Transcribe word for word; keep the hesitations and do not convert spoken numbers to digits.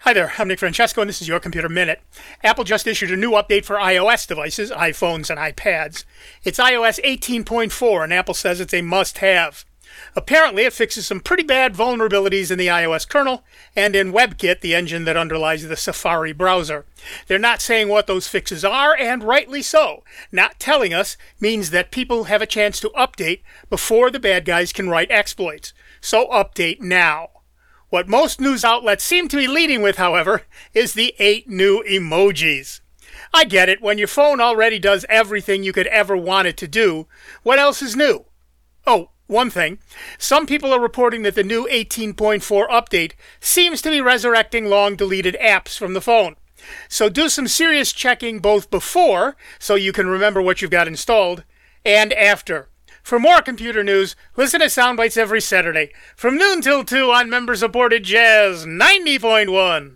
Hi there, I'm Nick Francesco, and this is Your Computer Minute. Apple just issued a new update for iOS devices, iPhones and iPads. It's i O S eighteen point four, and Apple says it's a must-have. Apparently, it fixes some pretty bad vulnerabilities in the iOS kernel and in WebKit, the engine that underlies the Safari browser. They're not saying what those fixes are, and rightly so. Not telling us means that people have a chance to update before the bad guys can write exploits. So update now. What most news outlets seem to be leading with, however, is the eight new emojis. I get it, when your phone already does everything you could ever want it to do, what else is new? Oh, one thing. Some people are reporting that the new eighteen point four update seems to be resurrecting long-deleted apps from the phone. So do some serious checking both before, so you can remember what you've got installed, and after. For more computer news, listen to Soundbites every Saturday, from noon till two on member-supported Jazz ninety point one.